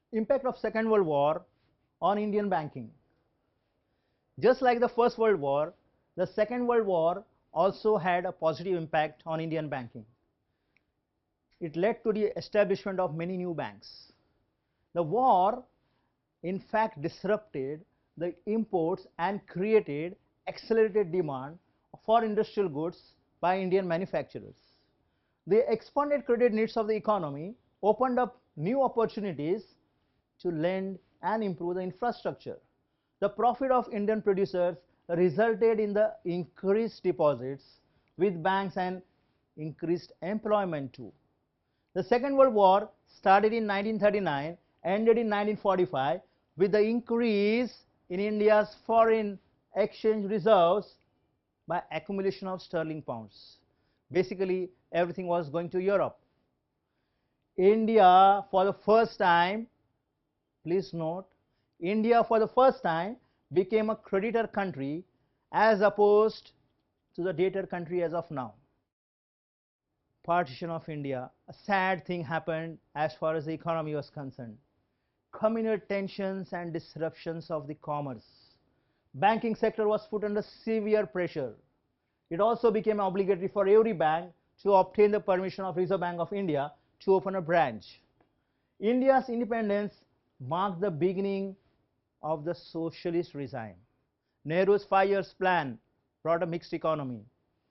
Impact of Second World War on Indian banking. Just like the First World War, the Second World War also had a positive impact on Indian banking. It led to the establishment of many new banks. The war, in fact, disrupted the imports and created accelerated demand for industrial goods by Indian manufacturers. The expanded credit needs of the economy opened up new opportunities to lend and improve the infrastructure. The profit of Indian producers resulted in the increased deposits with banks and increased employment too. The Second World War started in 1939, ended in 1945 with the increase in India's foreign exchange reserves by accumulation of sterling pounds. Basically, everything was going to Europe. India, for the first time, please note, India for the first time became a creditor country as opposed to the debtor country as of now. Partition of India, a sad thing happened as far as the economy was concerned. Communal tensions and disruptions of the commerce. Banking sector was put under severe pressure. It also became obligatory for every bank to obtain the permission of Reserve Bank of India to open a branch. India's independence marked the beginning of the socialist regime. Nehru's 5 years plan brought a mixed economy.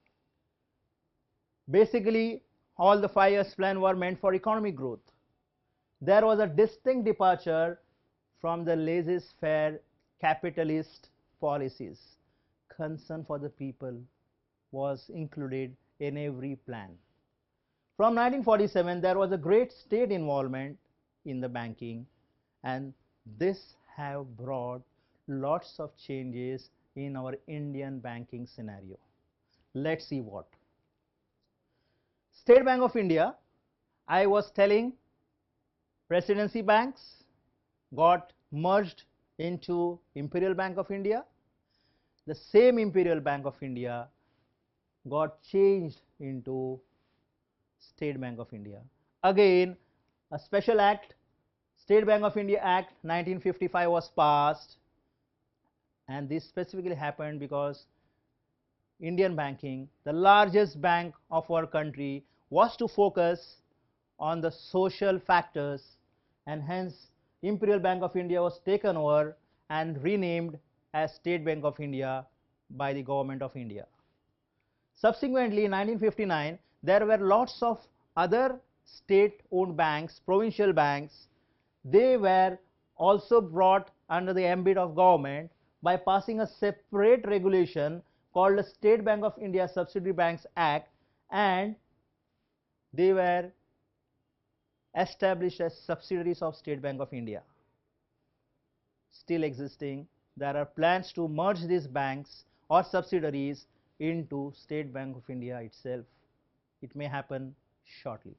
Basically, all the 5 years plan were meant for economic growth. There was a distinct departure from the laissez-faire capitalist policies. Concern for the people was included in every plan. From 1947, there was a great state involvement in the banking, and this have brought lots of changes in our Indian banking scenario. Let's see what. State Bank of India, I was telling, Presidency banks got merged into Imperial Bank of India. The same Imperial Bank of India got changed into State Bank of India. Again, a special act, State Bank of India Act 1955 was passed, and this specifically happened because Indian banking, the largest bank of our country, was to focus on the social factors, and hence Imperial Bank of India was taken over and renamed as State Bank of India by the Government of India. Subsequently, in 1959, there were lots of other state-owned banks, provincial banks. They were also brought under the ambit of government by passing a separate regulation called the State Bank of India Subsidiary Banks Act, and they were established as subsidiaries of State Bank of India. Still existing, there are plans to merge these banks or subsidiaries into State Bank of India itself. It may happen shortly.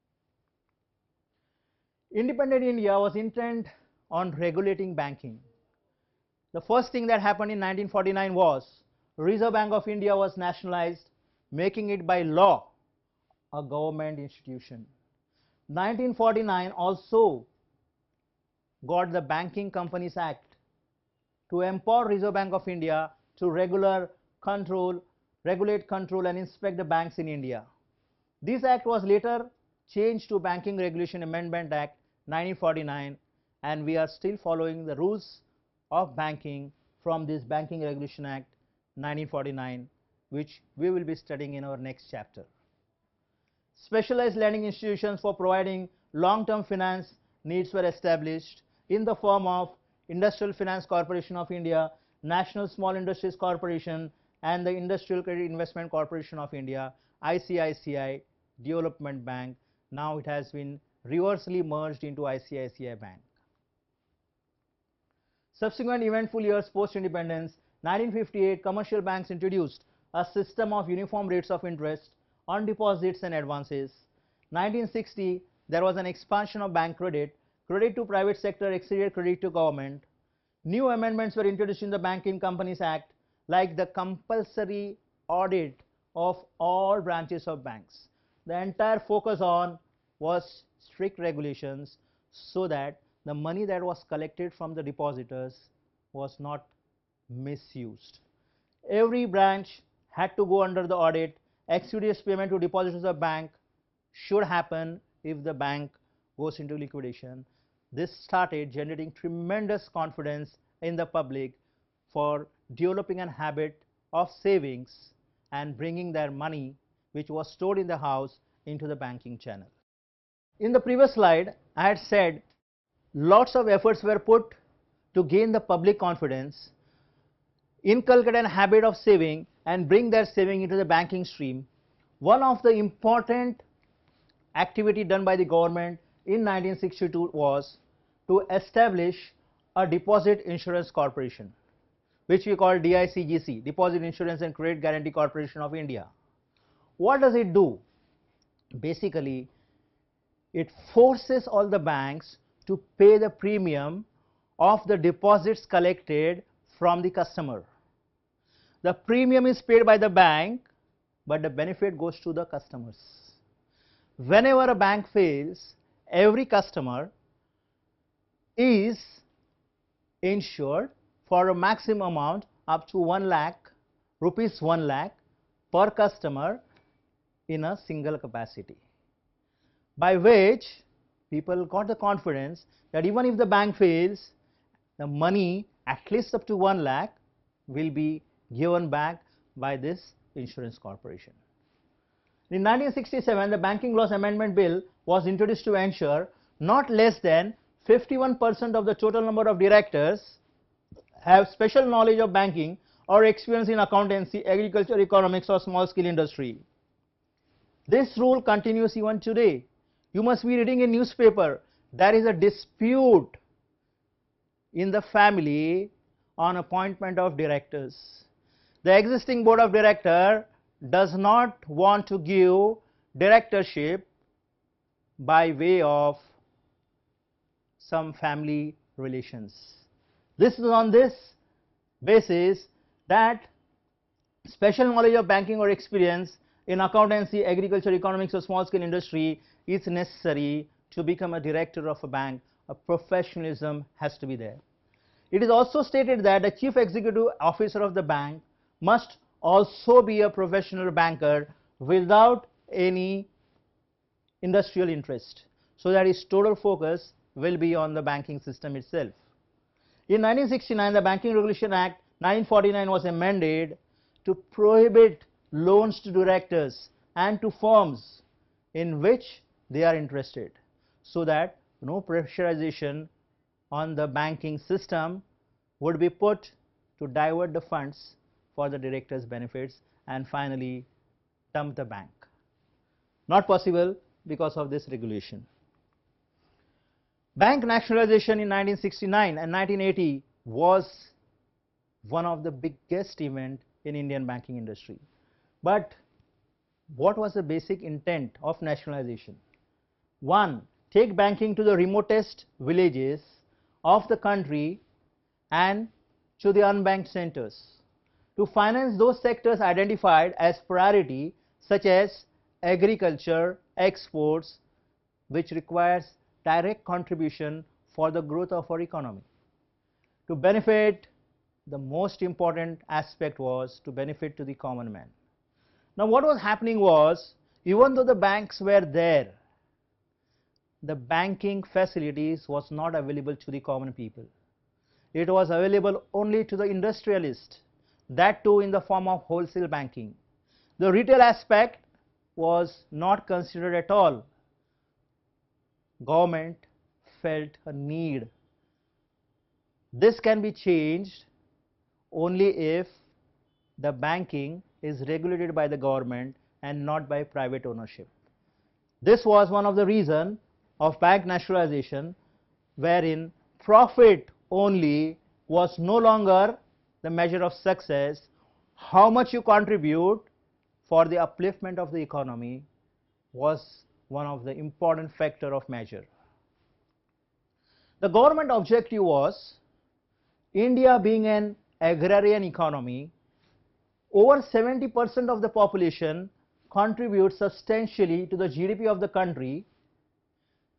Independent India was intent on regulating banking. The first thing that happened in 1949 was Reserve Bank of India was nationalized, making it by law a government institution. 1949 also got the Banking Companies Act to empower Reserve Bank of India to regulate, control and inspect the banks in India. This act was later changed to Banking Regulation Amendment Act 1949, and we are still following the rules of banking from this Banking Regulation Act 1949, which we will be studying in our next chapter. Specialized lending institutions for providing long-term finance needs were established in the form of Industrial Finance Corporation of India, National Small Industries Corporation, and the Industrial Credit Investment Corporation of India, ICICI Development Bank. Now it has been reversely merged into ICICI Bank. Subsequent eventful years post-independence, 1958, commercial banks introduced a system of uniform rates of interest on deposits and advances. 1960, there was an expansion of bank credit. Credit to private sector exceeded credit to government. New amendments were introduced in the Banking Companies Act, like the compulsory audit of all branches of banks. The entire focus on was strict regulations so that the money that was collected from the depositors was not misused. Every branch had to go under the audit. Expeditious payment to depositors of bank should happen if the bank goes into liquidation. This started generating tremendous confidence in the public for developing a habit of savings and bringing their money, which was stored in the house, into the banking channel. In the previous slide, I had said lots of efforts were put to gain the public confidence, inculcate a habit of saving and bring their saving into the banking stream. One of the important activity done by the government in 1962 was to establish a deposit insurance corporation, which we call DICGC, Deposit Insurance and Credit Guarantee Corporation of India. What does it do? Basically, it forces all the banks to pay the premium of the deposits collected from the customer. The premium is paid by the bank, but the benefit goes to the customers. Whenever a bank fails, every customer is insured for a maximum amount up to 1 lakh, rupees 1 lakh per customer in a single capacity, by which people got the confidence that even if the bank fails, the money at least up to 1 lakh will be given back by this insurance corporation. In 1967, the Banking Laws Amendment Bill was introduced to ensure not less than 51% of the total number of directors have special knowledge of banking or experience in accountancy, agriculture, economics or small scale industry. This rule continues even today. You must be reading a newspaper. There is a dispute in the family on appointment of directors. The existing board of directors does not want to give directorship by way of some family relations. This is on this basis that special knowledge of banking or experience in accountancy, agriculture, economics or small scale industry is necessary to become a director of a bank. A professionalism has to be there. It is also stated that the chief executive officer of the bank must also be a professional banker without any industrial interest, so that his total focus will be on the banking system itself. In 1969, the Banking Regulation Act 1949 was amended to prohibit loans to directors and to firms in which they are interested, so that no pressurization on the banking system would be put to divert the funds for the directors' benefits and finally dump the bank. Not possible because of this regulation. Bank nationalization in 1969 and 1980 was one of the biggest events in Indian banking industry. But what was the basic intent of nationalization? One, take banking to the remotest villages of the country and to the unbanked centers, to finance those sectors identified as priority, such as agriculture, exports, which requires direct contribution for the growth of our economy. To benefit, the most important aspect was to benefit to the common man. Now what was happening was, even though the banks were there, the banking facilities was not available to the common people. It was available only to the industrialist, that too in the form of wholesale banking. The retail aspect was not considered at all. Government felt a need. This can be changed only if the banking is regulated by the government and not by private ownership. This was one of the reasons of bank nationalization, wherein profit only was no longer the measure of success. How much you contribute for the upliftment of the economy was one of the important factor of measure. The government objective was, India being an agrarian economy, over 70% of the population contributes substantially to the GDP of the country.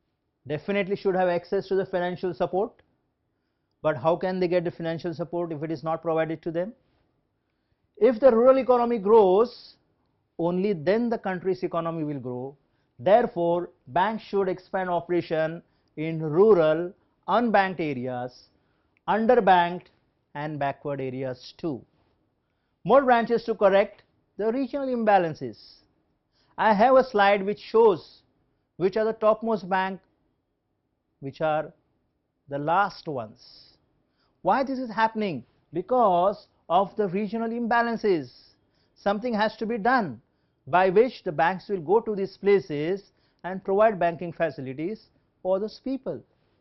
definitely should have access to the financial support, but how can they get the financial support if it is not provided to them? If the rural economy grows, only then the country's economy will grow. Therefore, banks should expand operation in rural, unbanked areas, underbanked and backward areas too. More branches to correct the regional imbalances. I have a slide which shows which are the topmost banks, which are the last ones. Why this is happening? Because of the regional imbalances. Something has to be done by which the banks will go to these places and provide banking facilities for those people.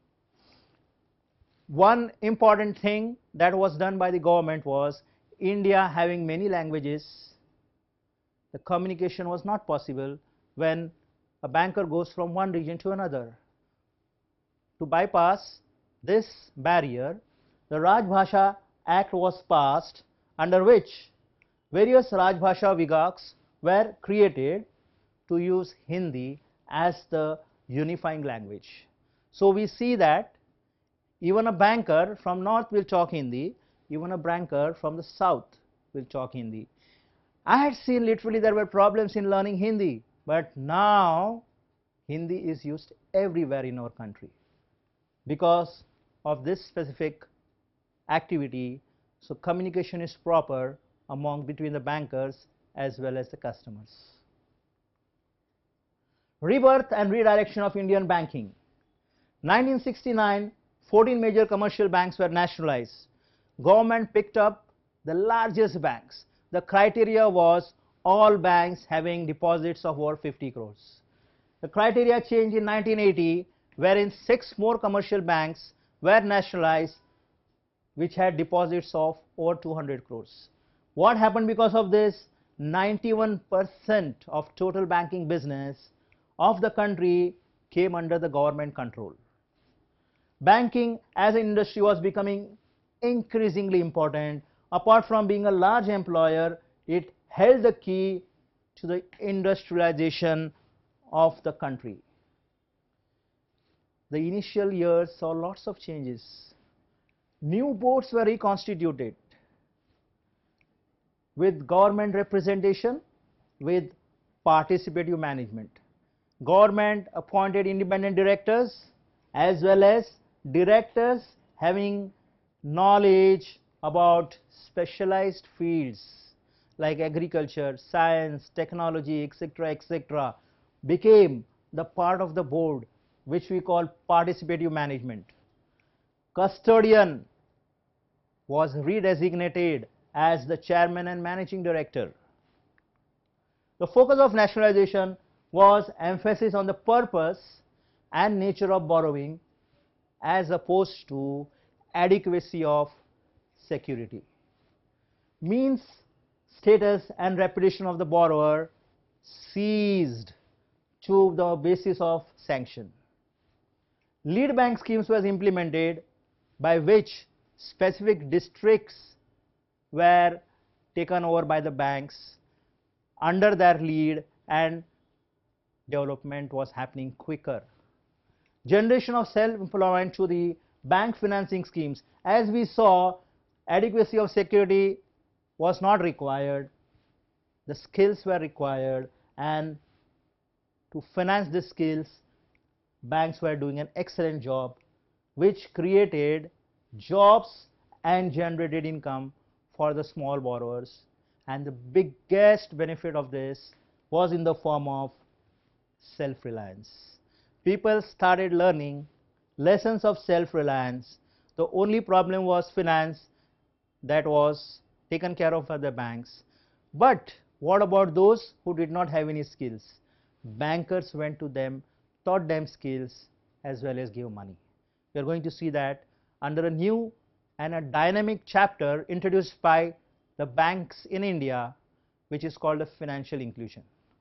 One important thing that was done by the government was India having many languages. The communication was not possible when a banker goes from one region to another. To bypass this barrier, the Rajbhasha Act was passed, under which various Rajbhasha Vibhags were created to use Hindi as the unifying language. So we see that even a banker from north will talk Hindi, even a banker from the south will talk Hindi. I had seen literally there were problems in learning Hindi, but now Hindi is used everywhere in our country because of this specific activity. So communication is proper between the bankers as well as the customers. Rebirth and redirection of Indian banking. 1969, 14 major commercial banks were nationalized. Government picked up the largest banks. The criteria was all banks having deposits of over 50 crores. The criteria changed in 1980, wherein 6 more commercial banks were nationalized which had deposits of over 200 crores. What happened because of this? 91% of total banking business of the country came under the government control. Banking as an industry was becoming increasingly important. Apart from being a large employer, it held the key to the industrialization of the country. The initial years saw lots of changes. New boards were reconstituted with government representation, with participative management. Government appointed independent directors as well as directors having knowledge about specialized fields like agriculture, science, technology, etc., became the part of the board which we call participative management. Custodian was redesignated as the chairman and managing director. The focus of nationalization was emphasis on the purpose and nature of borrowing as opposed to adequacy of security. Means, status and reputation of the borrower ceased to the basis of sanction. Lead bank schemes was implemented by which specific districts were taken over by the banks under their lead and development was happening quicker. Generation of self-employment to the bank financing schemes. As we saw, adequacy of security was not required, the skills were required, and to finance the skills, banks were doing an excellent job, which created jobs and generated income for the small borrowers. And the biggest benefit of this was in the form of self-reliance. People started learning lessons of self-reliance. The only problem was finance, that was taken care of by the banks. But what about those who did not have any skills? Bankers went to them, taught them skills as well as gave money. We are going to see that under a new and a dynamic chapter introduced by the banks in India, which is called the financial inclusion.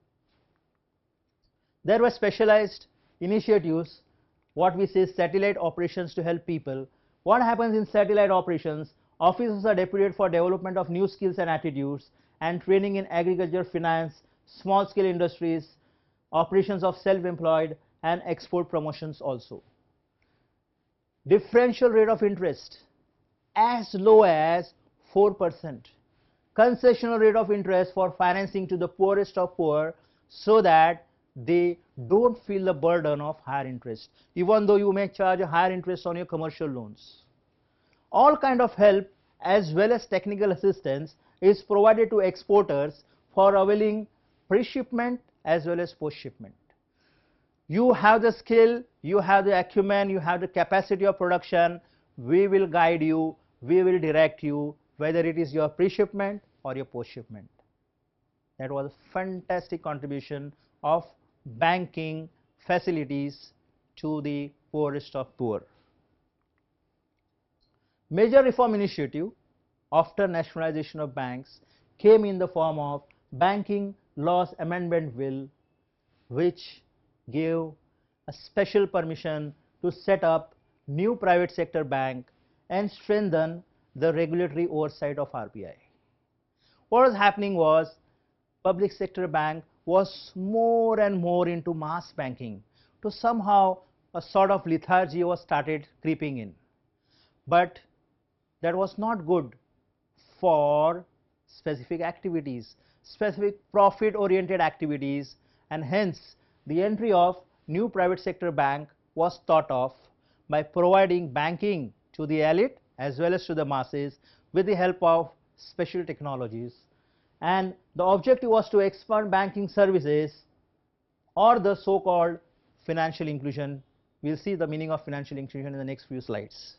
There were specialized initiatives, what we say satellite operations to help people. What happens in satellite operations? Officers are deputed for development of new skills and attitudes and training in agriculture, finance, small scale industries, operations of self-employed and export promotions also. Differential rate of interest as low as 4%. Concessional rate of interest for financing to the poorest of poor, so that they don't feel the burden of higher interest, even though you may charge a higher interest on your commercial loans. All kind of help as well as technical assistance is provided to exporters for availing pre-shipment as well as post-shipment. You have the skill, you have the acumen, you have the capacity of production. We will guide you, we will direct you, whether it is your pre-shipment or your post-shipment. That was a fantastic contribution of banking facilities to the poorest of poor. Major reform initiative after nationalization of banks came in the form of Banking Laws Amendment Bill, which gave a special permission to set up new private sector bank and strengthen the regulatory oversight of RBI. What was happening was, public sector bank was more and more into mass banking, to somehow a sort of lethargy was started creeping in. But that was not good for specific activities, specific profit oriented activities, and hence the entry of new private sector bank was thought of by providing banking to the elite as well as to the masses with the help of special technologies. And the objective was to expand banking services, or the so-called financial inclusion. We will see the meaning of financial inclusion in the next few slides.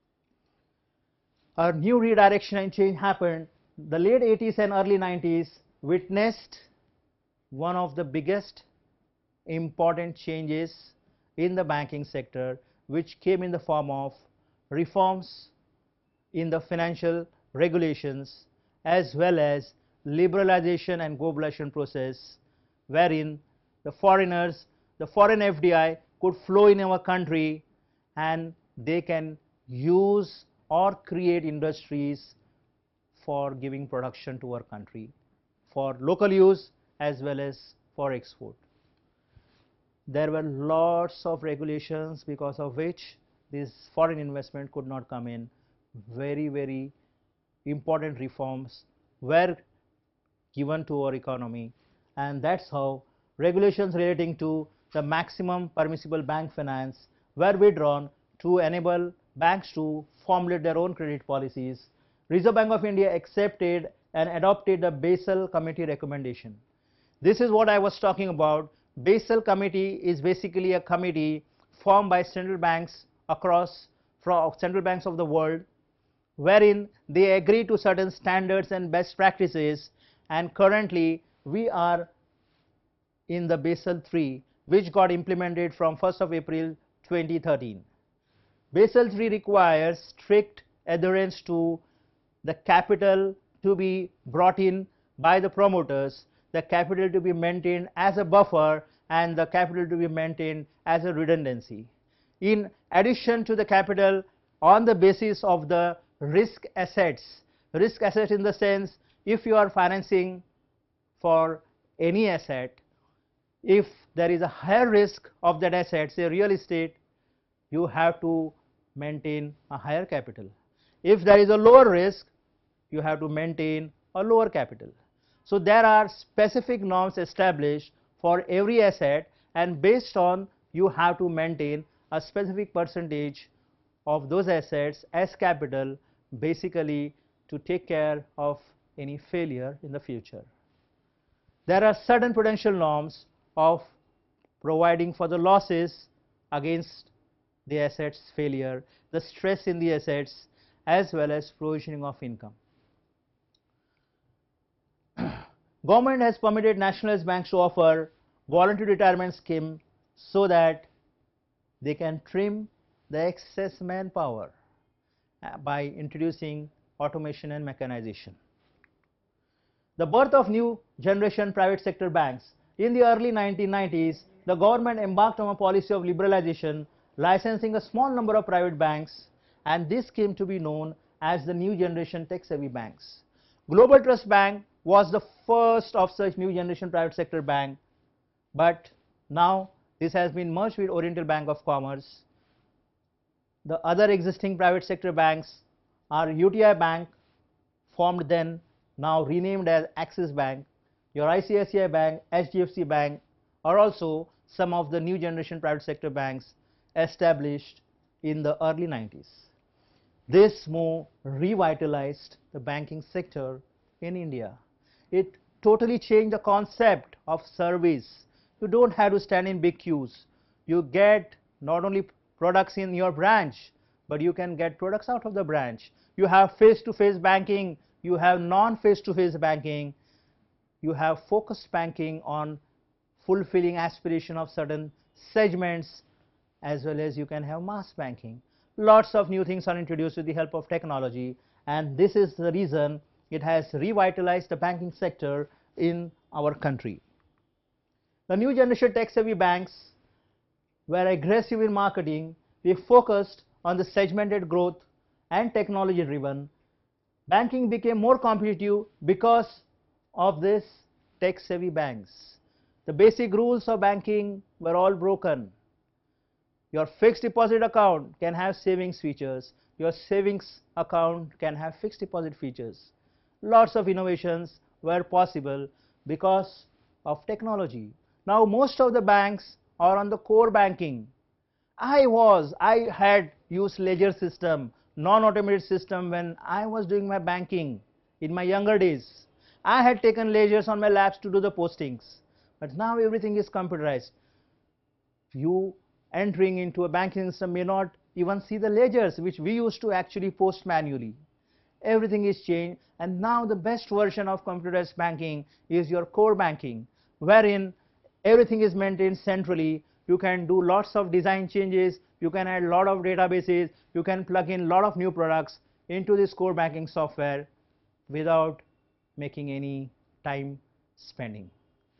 A new redirection and change happened. The late 80s and early 90s witnessed one of the biggest important changes in the banking sector, which came in the form of reforms in the financial regulations as well as liberalization and globalization process, wherein the foreigners, the foreign FDI could flow in our country and they can use or create industries for giving production to our country for local use as well as for export. There were lots of regulations because of which this foreign investment could not come in. Very important reforms were given to our economy, and that's how regulations relating to the maximum permissible bank finance were withdrawn to enable banks to formulate their own credit policies. Reserve Bank of India accepted and adopted the Basel Committee recommendation. This is what I was talking about. Basel Committee is basically a committee formed by central banks across central banks of the world, wherein they agree to certain standards and best practices, and currently we are in the Basel III, which got implemented from 1st of April 2013. Basel III requires strict adherence to the capital to be brought in by the promoters, the capital to be maintained as a buffer, and the capital to be maintained as a redundancy. In addition to the capital, on the basis of the risk assets in the sense, if you are financing for any asset, if there is a higher risk of that asset, say real estate, you have to maintain a higher capital. If there is a lower risk, you have to maintain a lower capital. So there are specific norms established for every asset, and based on, you have to maintain a specific percentage of those assets as capital, basically to take care of any failure in the future. There are certain prudential norms of providing for the losses against the assets failure, the stress in the assets, as well as provisioning of income. Government has permitted nationalized banks to offer voluntary retirement scheme so that they can trim the excess manpower by introducing automation and mechanization. The birth of new generation private sector banks. In the early 1990s, the government embarked on a policy of liberalization, licensing a small number of private banks, and this came to be known as the new generation tech-savvy banks. Global Trust Bank was the first of such new generation private sector bank, but now This has been merged with Oriental Bank of Commerce. The other existing private sector banks are UTI Bank, formed then, now renamed as Axis Bank, your ICICI Bank, HDFC Bank, are also some of the new generation private sector banks established in the early 90s. This move revitalized the banking sector in India. It totally changed the concept of service. You don't have to stand in big queues. You get not only products in your branch, but you can get products out of the branch. You have face-to-face banking, you have non-face-to-face banking, you have focused banking on fulfilling aspiration of certain segments, as well as you can have mass banking. Lots of new things are introduced with the help of technology, and this is the reason it has revitalized the banking sector in our country. The new generation tech-savvy banks were aggressive in marketing. They focused on the segmented growth and technology driven. Banking became more competitive because of this tech-savvy banks. The basic rules of banking were all broken. Your fixed deposit account can have savings features. Your savings account can have fixed deposit features. Lots of innovations were possible because of technology. Now most of the banks are on the core banking. I had used ledger system, non-automated system when I was doing my banking in my younger days. I had taken ledgers on my laps to do the postings, but now everything is computerized. You entering into a banking system may not even see the ledgers which we used to actually post manually. Everything is changed, and now the best version of computerized banking is your core banking, wherein everything is maintained centrally. You can do lots of design changes, you can add a lot of databases, you can plug in a lot of new products into this core banking software without making any time spending.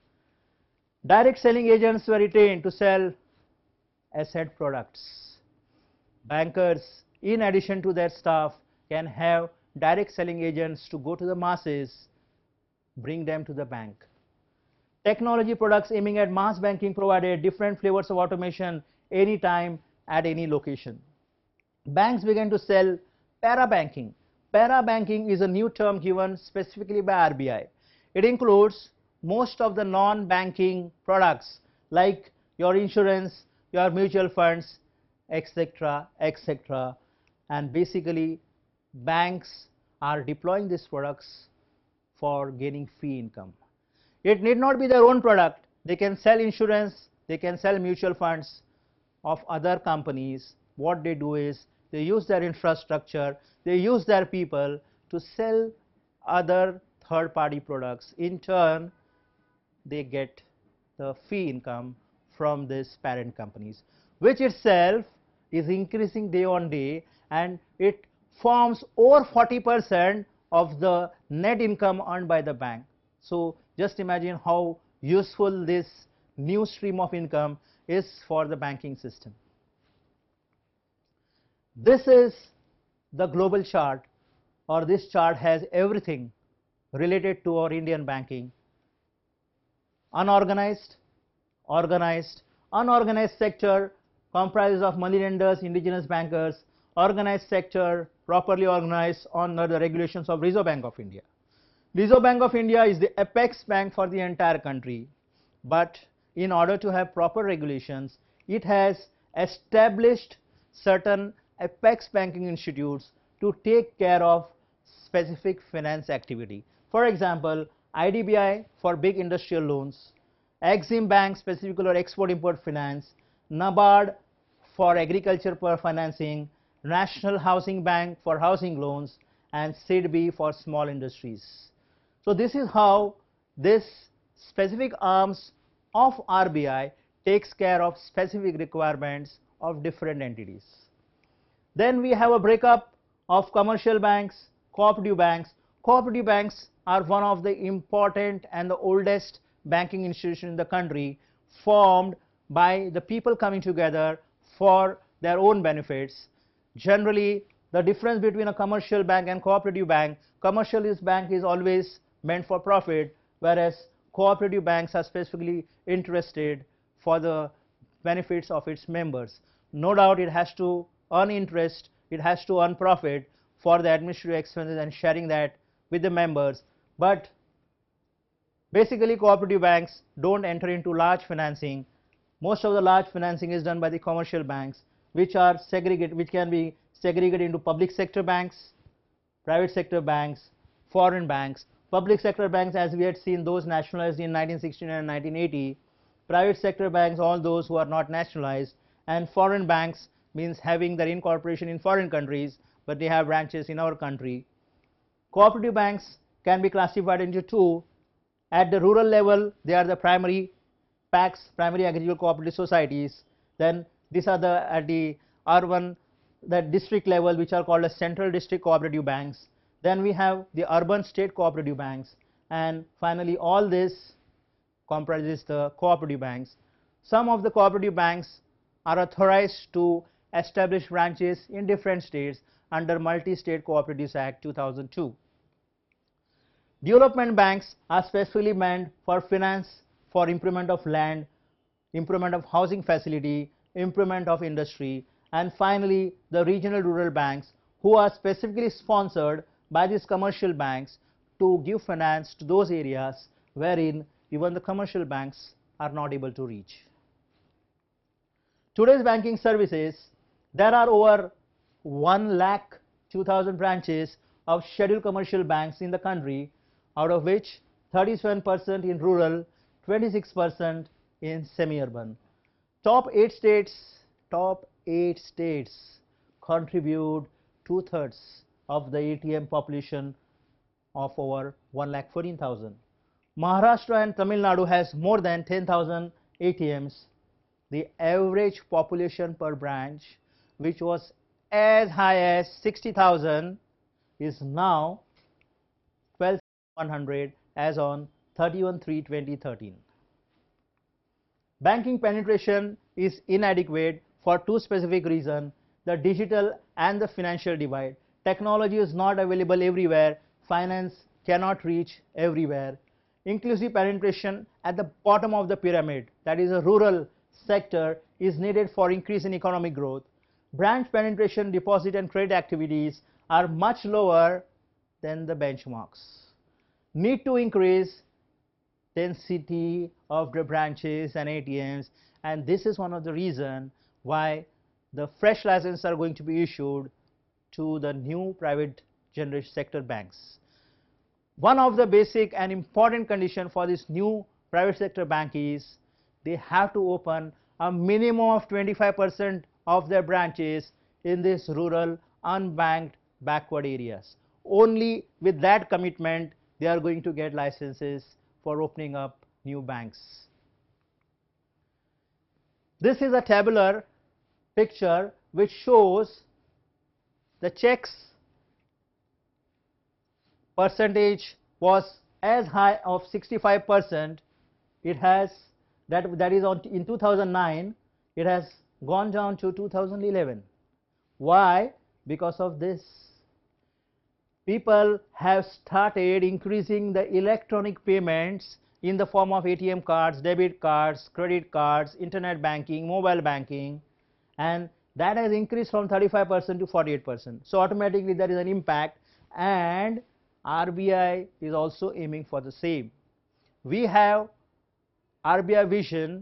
Direct selling agents were retained to sell asset products. Bankers, in addition to their staff, can have direct selling agents to go to the masses, bring them to the bank. Technology products aiming at mass banking provided different flavors of automation anytime at any location. Banks began to sell para-banking. Para-banking is a new term given specifically by RBI. It includes most of the non-banking products like your insurance, your mutual funds, etc., etc. And basically banks are deploying these products for gaining fee income. It need not be their own product. They can sell insurance, they can sell mutual funds of other companies. What they do is they use their infrastructure, they use their people to sell other third-party products. In turn, they get the fee income from these parent companies, which itself is increasing day on day, and it forms over 40% of the net income earned by the bank. So just imagine how useful this new stream of income is for the banking system. This is the global chart, or this chart has everything related to our Indian banking. Unorganized, organized. Unorganized sector comprises of moneylenders, indigenous bankers. Organized sector properly organized under the regulations of Reserve Bank of India. Reserve Bank of India is the apex bank for the entire country, but in order to have proper regulations, it has established certain apex banking institutes to take care of specific finance activity. For example, IDBI for big industrial loans, Exim Bank specifically for export-import finance, NABARD for agriculture financing, National Housing Bank for housing loans, and SIDBI for small industries. So this is how this specific arms of RBI takes care of specific requirements of different entities. Then we have a breakup of commercial banks, cooperative banks. Cooperative banks are one of the important and the oldest banking institutions in the country, formed by the people coming together for their own benefits. Generally, the difference between a commercial bank and cooperative bank, commercial bank is always meant for profit, whereas cooperative banks are specifically interested for the benefits of its members. No doubt it has to earn interest, it has to earn profit for the administrative expenses and sharing that with the members, but basically cooperative banks don't enter into large financing. Most of the large financing is done by the commercial banks, which are segregated, which can be segregated into public sector banks, private sector banks, foreign banks. Public sector banks, as we had seen, those nationalized in 1969 and 1980. Private sector banks, all those who are not nationalized, and foreign banks means having their incorporation in foreign countries, but they have branches in our country. Cooperative banks can be classified into two. At the rural level, they are the primary PACs, primary agricultural cooperative societies. Then these are the at the urban, the district level, which are called as central district cooperative banks. Then we have the urban state cooperative banks, and finally all this comprises the cooperative banks. Some of the cooperative banks are authorized to establish branches in different states under Multi-State Cooperatives Act 2002. Development banks are specifically meant for finance for improvement of land, improvement of housing facility, improvement of industry, and finally the regional rural banks, who are specifically sponsored by these commercial banks to give finance to those areas wherein even the commercial banks are not able to reach. Today's banking services, there are over 1,02,000 branches of scheduled commercial banks in the country, out of which 37% in rural, 26% in semi-urban. Top 8 states contribute 2/3 of the ATM population of over 1,14,000. Maharashtra and Tamil Nadu has more than 10,000 ATMs. The average population per branch, which was as high as 60,000, is now 12,100 as on 31/3/2013. Banking penetration is inadequate for two specific reasons: the digital and the financial divide. Technology is not available everywhere, finance cannot reach everywhere. Inclusive penetration at the bottom of the pyramid, that is a rural sector, is needed for increase in economic growth. Branch penetration, deposit and credit activities are much lower than the benchmarks. Need to increase density of the branches and ATMs, and this is one of the reasons why the fresh licenses are going to be issued to the new private generation sector banks. One of the basic and important conditions for this new private sector bank is they have to open a minimum of 25% of their branches in these rural unbanked backward areas. Only with that commitment they are going to get licenses for opening up new banks. This is a tabular picture which shows the checks percentage was as high of 65%. It has that is on in 2009. It has gone down to 2011. Why? Because of this. People have started increasing the electronic payments in the form of ATM cards, debit cards, credit cards, internet banking, mobile banking, and that has increased from 35% to 48%. So automatically there is an impact, and RBI is also aiming for the same. We have RBI Vision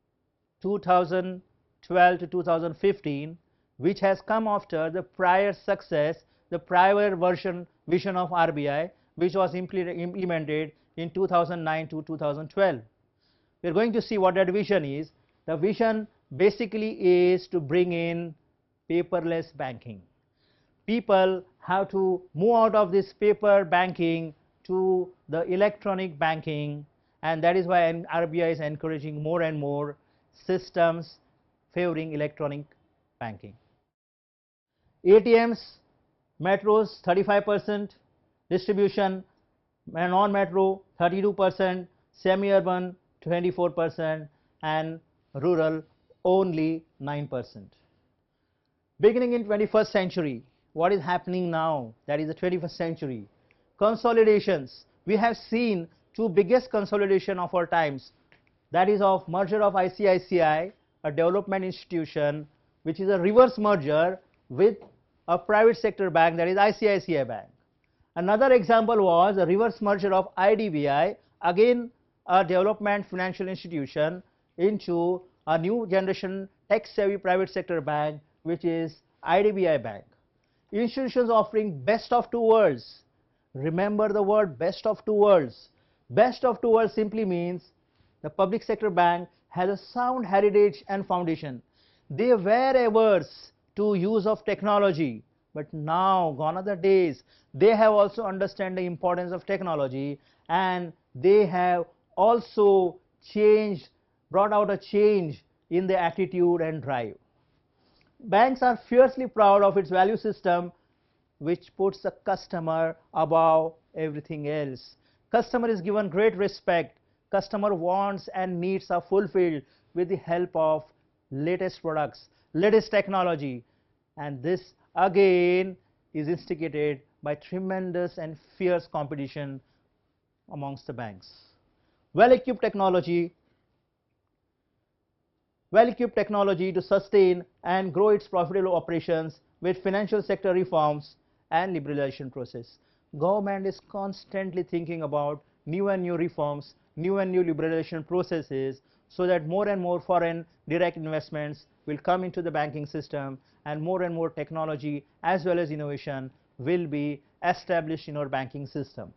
2012 to 2015, which has come after the prior success, the prior vision of RBI, which was implemented in 2009 to 2012. We are going to see what that vision is. The vision basically is to bring in paperless banking. People have to move out of this paper banking to the electronic banking, and that is why RBI is encouraging more and more systems favoring electronic banking. ATMs, metros 35%, distribution non-metro 32%, semi-urban 24%, and rural only 9%. Beginning in 21st century, what is happening now? That is the 21st century. Consolidations. We have seen two biggest consolidation of our times. That is of merger of ICICI a development institution which is a reverse merger with a private sector bank, that is ICICI Bank. Another example was a reverse merger of IDBI, again a development financial institution, into a new generation tech savvy private sector bank which is IDBI Bank. Institutions offering best of two worlds. Remember the word best of two worlds. Best of two worlds simply means the public sector bank has a sound heritage and foundation. They were averse to use of technology, but now gone are the days. They have also understand the importance of technology, and they have also changed, brought out a change in the attitude and drive. Banks are fiercely proud of its value system, which puts the customer above everything else. Customer is given great respect. Customer wants and needs are fulfilled with the help of latest products, latest technology, and this again is instigated by tremendous and fierce competition amongst the banks. Well-equipped technology to sustain and grow its profitable operations with financial sector reforms and liberalization process. Government is constantly thinking about new and new reforms, new and new liberalization processes, so that more and more foreign direct investments will come into the banking system, and more technology as well as innovation will be established in our banking system.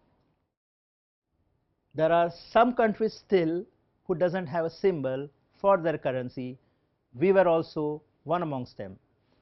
There are some countries still who doesn't have a symbol for their currency. We were also one amongst them.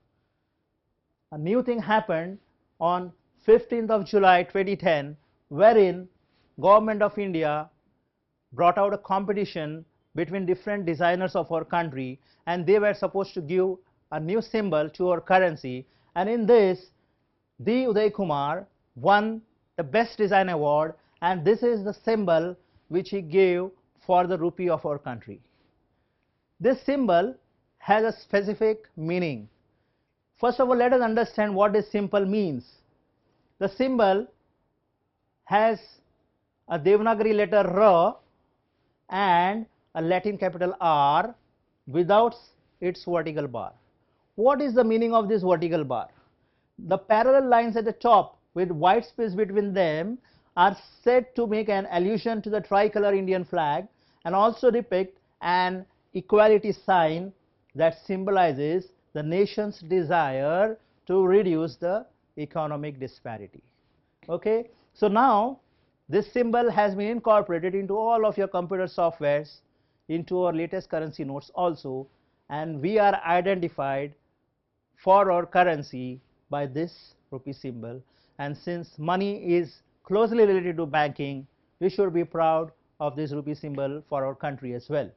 A new thing happened on 15th of July 2010, wherein Government of India brought out a competition between different designers of our country, and they were supposed to give a new symbol to our currency, and in this D. Uday Kumar won the best design award, and this is the symbol which he gave for the rupee of our country. This symbol has a specific meaning. First of all, let us understand what this symbol means. The symbol has a Devanagari letter R and a Latin capital R without its vertical bar. What is the meaning of this vertical bar? The parallel lines at the top with white space between them are said to make an allusion to the tricolor Indian flag and also depict an equality sign that symbolizes the nation's desire to reduce the economic disparity. Okay, so now this symbol has been incorporated into all of your computer softwares, into our latest currency notes also, and we are identified for our currency by this rupee symbol. And since money is closely related to banking, we should be proud of this rupee symbol for our country as well.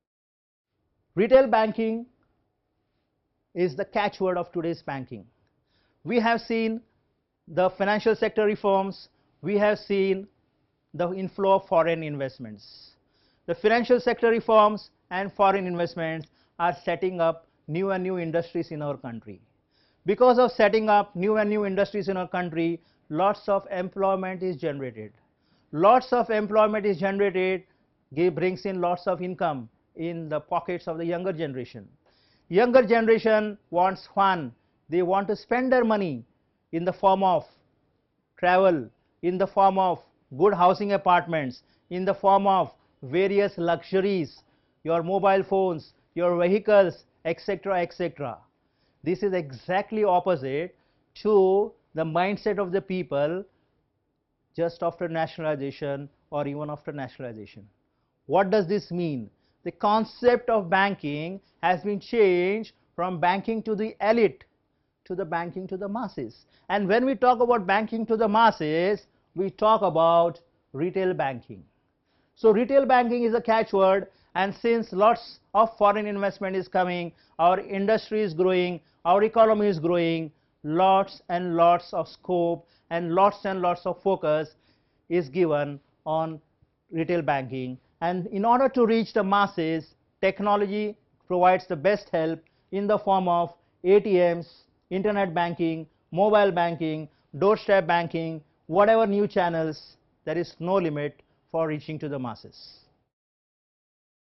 Retail banking is the catchword of today's banking. We have seen the financial sector reforms, we have seen the inflow of foreign investments. The financial sector reforms and foreign investments are setting up new and new industries in our country. Because of setting up new and new industries in our country, lots of employment is generated. Lots of employment is generated, brings in lots of income in the pockets of the younger generation. Younger generation wants fun. They want to spend their money in the form of travel, in the form of good housing apartments, in the form of various luxuries, your mobile phones, your vehicles, etc., etc. This is exactly opposite to the mindset of the people just after nationalization or even after nationalization. What does this mean? The concept of banking has been changed from banking to the elite to the banking to the masses. And when we talk about banking to the masses, we talk about retail banking. So retail banking is a catchword, and since lots of foreign investment is coming, our industry is growing, our economy is growing, lots and lots of scope and lots of focus is given on retail banking. And in order to reach the masses, technology provides the best help in the form of ATMs, internet banking, mobile banking, doorstep banking, whatever new channels. There is no limit for reaching to the masses.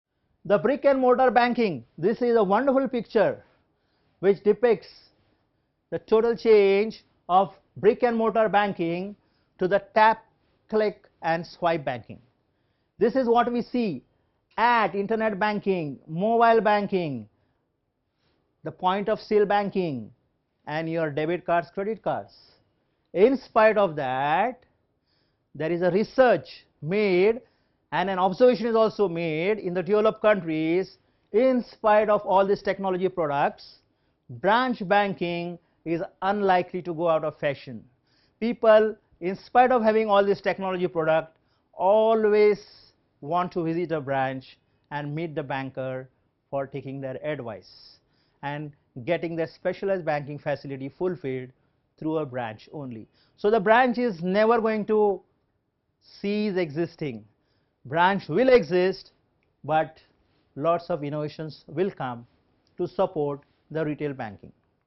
The brick and mortar banking, this is a wonderful picture which depicts the total change of brick and mortar banking to the tap, click and swipe banking. This is what we see at internet banking, mobile banking, the point of sale banking and your debit cards, credit cards. In spite of that, there is a research made and an observation is also made in the developed countries. In spite of all these technology products, branch banking is unlikely to go out of fashion. People, in spite of having all this technology product, always want to visit a branch and meet the banker for taking their advice and getting their specialized banking facility fulfilled through a branch only. So the branch is never going to cease existing. Branch will exist, but lots of innovations will come to support the retail banking.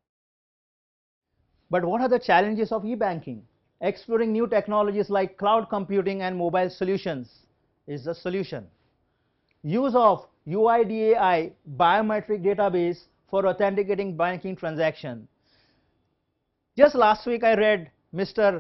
But what are the challenges of e-banking? Exploring new technologies like cloud computing and mobile solutions is the solution. Use of UIDAI biometric database for authenticating banking transaction. Just last week I read Mr.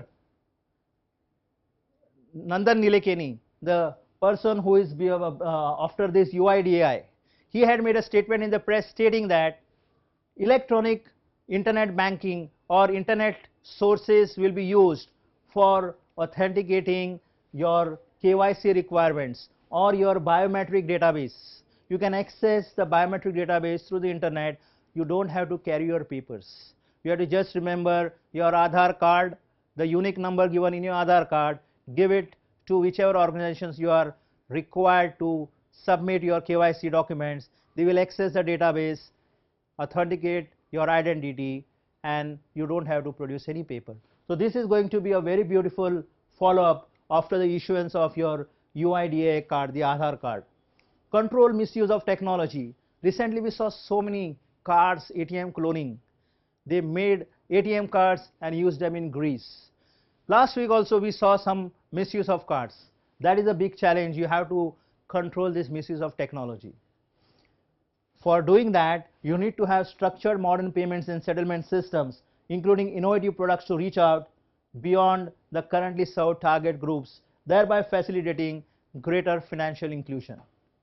Nandan Nilekani, the person who is after this UIDAI. He had made a statement in the press stating that electronic internet banking or internet sources will be used for authenticating your KYC requirements or your biometric database. You can access the biometric database through the internet. You don't have to carry your papers. You have to just remember your Aadhaar card, the unique number given in your Aadhaar card, give it to whichever organizations you are required to submit your KYC documents. They will access the database, authenticate your identity, and you don't have to produce any paper. So this is going to be a very beautiful follow-up after the issuance of your UIDAI card, the Aadhaar card. Control misuse of technology. Recently we saw so many cards, ATM cloning. They made ATM cards and used them in Greece. Last week also we saw some misuse of cards. That is a big challenge. You have to control this misuse of technology. For doing that, you need to have structured modern payments and settlement systems, including innovative products to reach out beyond the currently served target groups, thereby facilitating greater financial inclusion.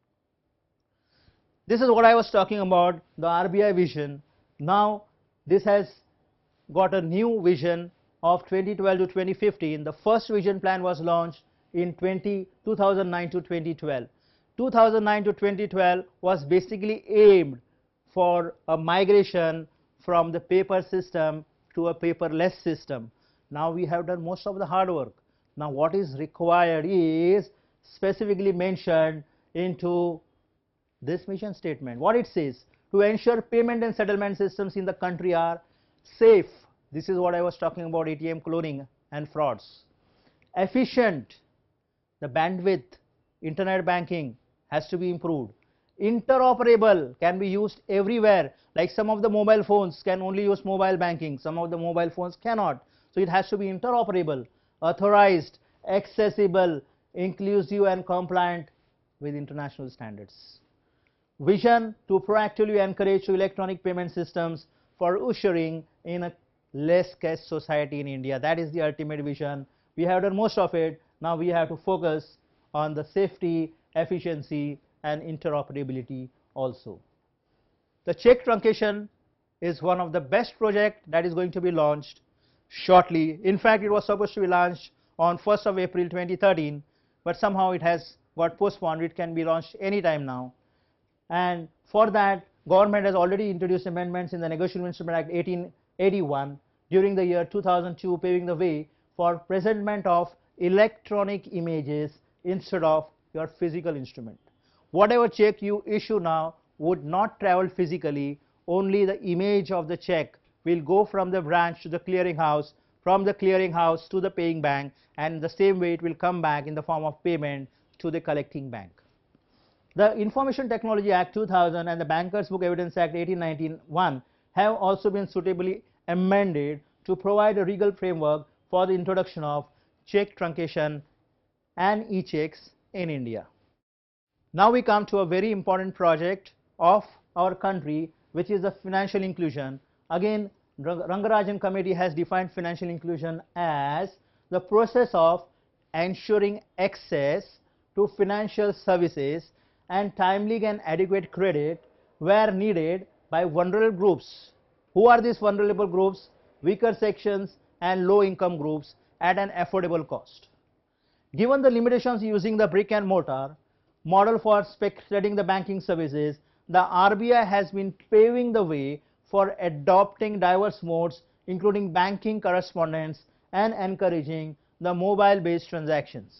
This is what I was talking about, the RBI vision. Now this has got a new vision of 2012 to 2015. The first vision plan was launched in 2009 to 2012. 2009 to 2012 was basically aimed for a migration from the paper system to a paperless system. Now we have done most of the hard work. Now what is required is specifically mentioned into this mission statement. What it says: to ensure payment and settlement systems in the country are safe. This is what I was talking about, ATM cloning and frauds. Efficient. The bandwidth, internet banking has to be improved. Interoperable, can be used everywhere. Like some of the mobile phones can only use mobile banking, some of the mobile phones cannot. So it has to be interoperable, authorized, accessible, inclusive and compliant with international standards. Vision: to proactively encourage electronic payment systems for ushering in a less cash society in India. That is the ultimate vision. We have done most of it. Now we have to focus on the safety, efficiency and interoperability also. The check truncation is one of the best projects that is going to be launched shortly. In fact, it was supposed to be launched on 1st of April 2013, but somehow it has got postponed. It can be launched anytime now. And for that, government has already introduced amendments in the Negotiable Instrument Act 1881 during the year 2002, paving the way for presentment of electronic images instead of your physical instrument. Whatever check you issue now would not travel physically. Only the image of the check will go from the branch to the clearinghouse, from the clearinghouse to the paying bank, and the same way it will come back in the form of payment to the collecting bank. The Information Technology Act 2000 and the Bankers Book Evidence Act 1891 have also been suitably amended to provide a legal framework for the introduction of check truncation and e-checks in India. Now we come to a very important project of our country, which is the financial inclusion. Again, Rangarajan Committee has defined financial inclusion as the process of ensuring access to financial services and timely and adequate credit where needed by vulnerable groups. Who are these vulnerable groups? Weaker sections and low income groups at an affordable cost. Given the limitations using the brick and mortar model for speculating the banking services, the RBI has been paving the way for adopting diverse modes including banking correspondence and encouraging the mobile based transactions.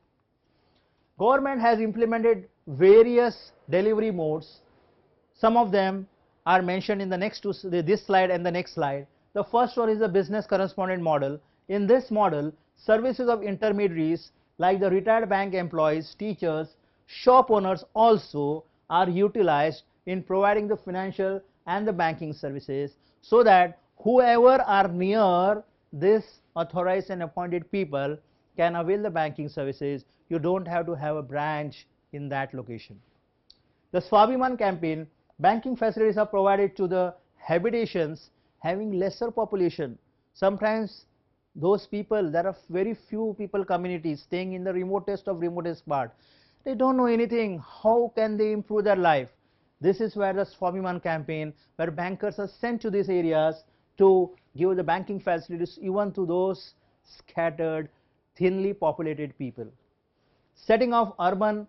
Government has implemented various delivery modes. Some of them are mentioned in the this slide and the next slide. The first one is the business correspondent model. In this model, services of intermediaries like the retired bank employees, teachers, shop owners also are utilized in providing the financial and the banking services, so that whoever are near this authorized and appointed people can avail the banking services. You don't have to have a branch in that location. The Swabhiman campaign, banking facilities are provided to the habitations having lesser population. Sometimes those people, there are very few people communities staying in the remotest of remotest part. They don't know anything. How can they improve their life? This is where the Swabhiman campaign, where bankers are sent to these areas to give the banking facilities even to those scattered, thinly populated people. Setting of urban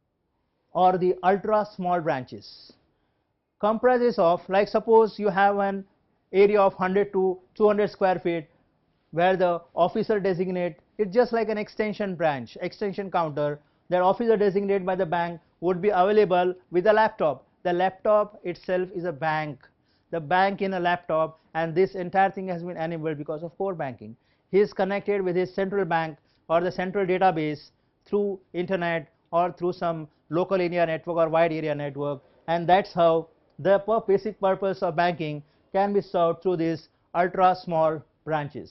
or the ultra small branches comprises of, like suppose you have an area of 100 to 200 square feet where the officer designate, it's just like an extension branch, extension counter. That officer designated by the bank would be available with a laptop. The laptop itself is a bank. The bank in a laptop, and this entire thing has been enabled because of core banking. He is connected with his central bank or the central database through internet or through some local area network or wide area network, and that's how the basic purpose of banking can be served through these ultra small branches.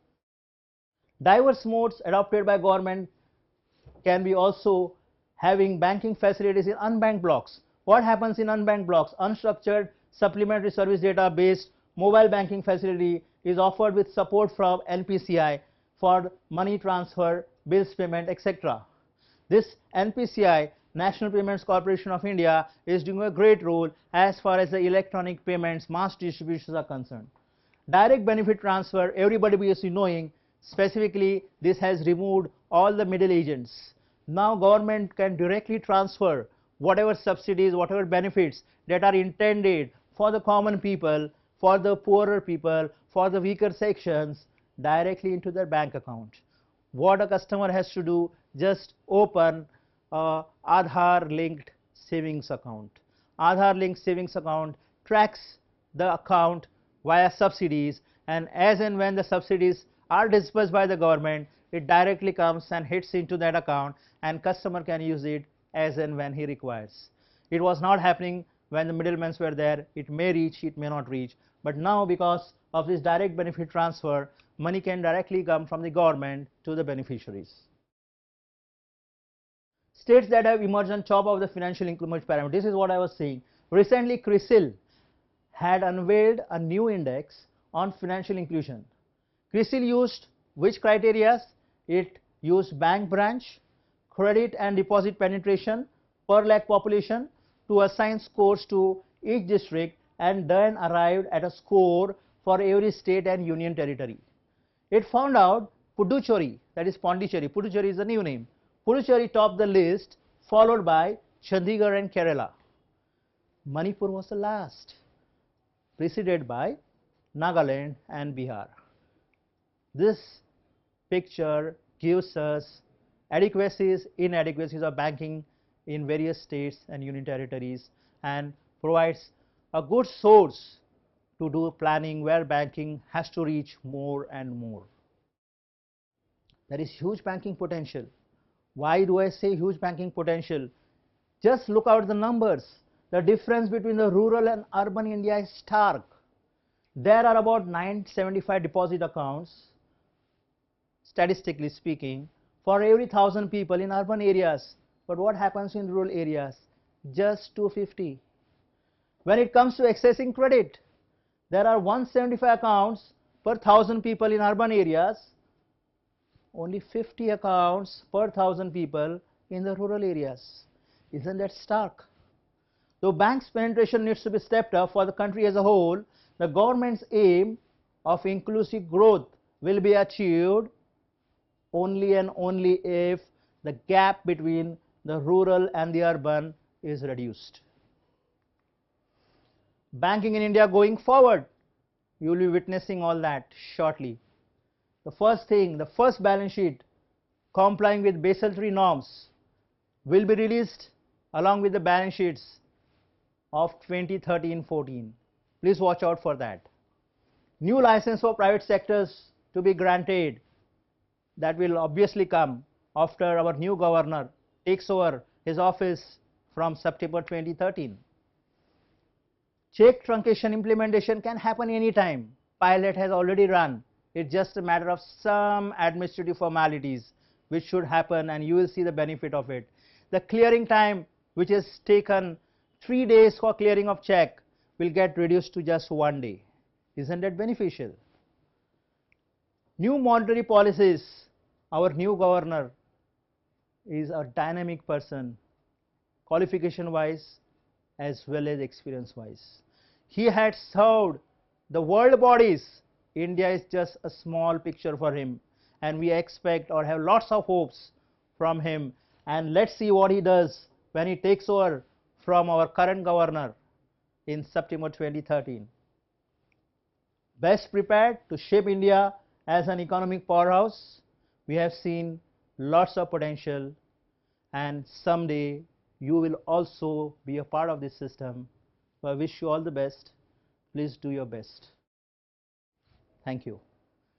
Diverse modes adopted by government can be also having banking facilities in unbanked blocks. What happens in unbanked blocks? Unstructured supplementary service data based mobile banking facility is offered with support from NPCI for money transfer, bills payment, etc. This NPCI, National Payments Corporation of India, is doing a great role as far as the electronic payments mass distributions are concerned. Direct benefit transfer, everybody is knowing, specifically this has removed all the middle agents. Now government can directly transfer whatever subsidies, whatever benefits that are intended for the common people, for the poorer people, for the weaker sections, directly into their bank account. What a customer has to do, just open a Aadhaar linked savings account. Aadhaar linked savings account tracks the account via subsidies, and as and when the subsidies are disbursed by the government, it directly comes and hits into that account, and customer can use it as and when he requires. It was not happening when the middlemen were there. It may reach, it may not reach, but now because of this direct benefit transfer, money can directly come from the government to the beneficiaries. States that have emerged on top of the financial inclusion pyramid. This is what I was saying. Recently, CRISIL had unveiled a new index on financial inclusion. CRISIL used which criteria? It used bank branch, credit and deposit penetration per lakh population to assign scores to each district, and then arrived at a score for every state and union territory. It found out Puducherry, that is Pondicherry, Puducherry is the new name. Puducherry topped the list, followed by Chandigarh and Kerala. Manipur was the last, preceded by Nagaland and Bihar. This picture gives us adequacies, inadequacies of banking in various states and union territories, and provides a good source to do planning where banking has to reach more and more. There is huge banking potential. Why do I say huge banking potential? Just look out the numbers. The difference between the rural and urban India is stark. There are about 975 deposit accounts, statistically speaking, for every 1,000 people in urban areas. But what happens in rural areas? Just 250. When it comes to accessing credit, there are 175 accounts per 1,000 people in urban areas, only 50 accounts per 1,000 people in the rural areas. Isn't that stark? Though banks' penetration needs to be stepped up for the country as a whole, the government's aim of inclusive growth will be achieved only and only if the gap between the rural and the urban is reduced. Banking in India going forward, you will be witnessing all that shortly. The first thing, the first balance sheet complying with Basel III norms will be released along with the balance sheets of 2013-14. Please watch out for that. New license for private sectors to be granted, that will obviously come after our new governor takes over his office from September 2013. Check truncation implementation can happen anytime. Pilot has already run. It's just a matter of some administrative formalities which should happen, and you will see the benefit of it. The clearing time, which is taken 3 days for clearing of check, will get reduced to just 1 day. Isn't that beneficial? New monetary policies. Our new governor is a dynamic person, qualification wise as well as experience wise. He had served the world bodies. India is just a small picture for him, and we expect or have lots of hopes from him. And let's see what he does when he takes over from our current governor in September 2013. Best prepared to shape India as an economic powerhouse. We have seen lots of potential, and someday you will also be a part of this system. So I wish you all the best. Please do your best. Thank you.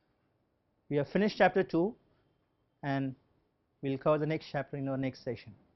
We have finished chapter 2, and we'll cover the next chapter in our next session.